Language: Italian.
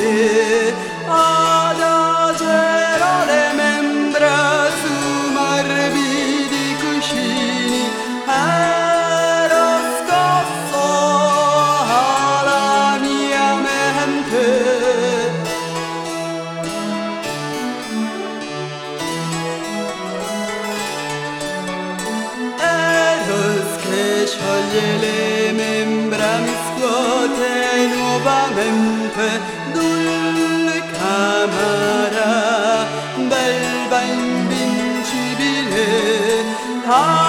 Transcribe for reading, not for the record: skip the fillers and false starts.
adagerò le membra su morbidi cuscini ero scosso alla mia mente. Che scioglie le membra, mi scuote nuovamente dulcamara, belva invincibile.